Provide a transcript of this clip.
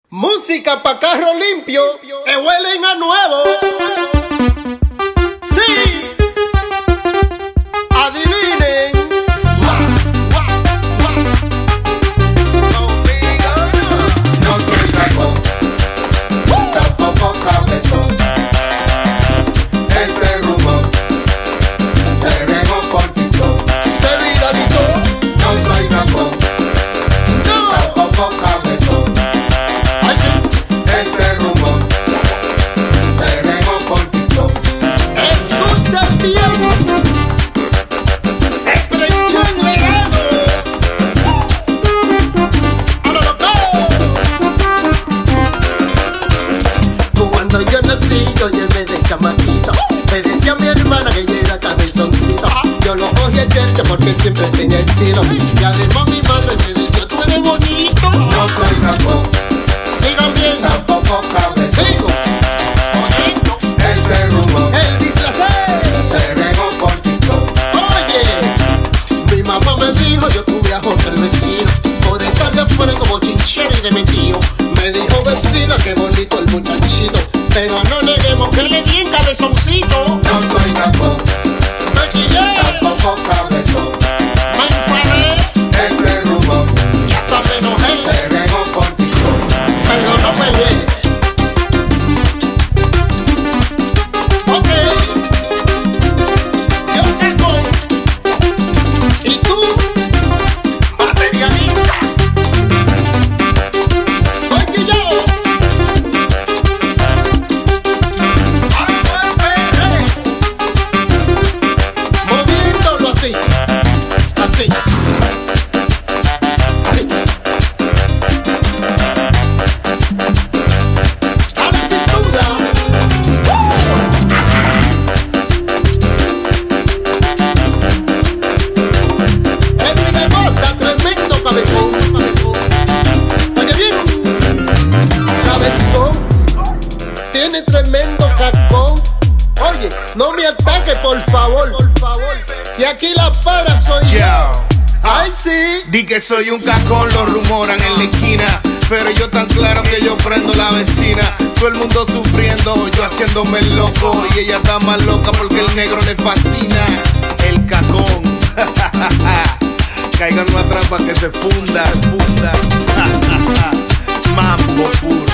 Música pa' carro limpio, que huelen a nuevo. Sí, adivinen. No soy carbón, tampoco cabezón. Ese rumor se regó por TikTok. Se viralizó. No soy carbón, tampoco cabezón. Ay, sí. Ese rumor se regó por TikTok. Escucha bien. Se prendió el verano. ¡A lo loco! Cuando yo nací, yo llevé de chamaquito. Me decía mi hermana que yo era cabezoncito. Yo lo cogí el diente porque siempre tenía estilo. Y además mi madre me decía, tú eres bonito. No soy carbón, Sigan bien. tampoco cabezón. Sigo. Ese rumor El disfrazé. se regó por TikTok. Oye, mi mamá me dijo, yo tuve a Jorge el vecino, por estar de afuera como chinchero y de metido. Me dijo vecina, qué bonito el muchachito, pero no neguemos que le di en cabezoncito. No soy carbón, Me quillé, tampoco cabezón. me enfadé Ese rumor y hasta me enojé, se regó por TikTok. pero no peleé. Ok, yo tengo, y tú, materialista. Soy quillado. Moviéndolo así, así, así. A la cintura. El que está tremendo cabezón. Oye bien, cabezón, tiene tremendo cacón. Oye, no me ataque, por favor. Que aquí la para soy yo. Yo. Ay, sí. Di que soy un cajón, lo rumoran en la esquina. Pero yo tan claro que yo prendo la vecina. Todo el mundo sufriendo, yo haciéndome el loco. Y ella está más loca porque el negro le fascina. El cajón. Caigan una trampa que se funda. Mambo puro.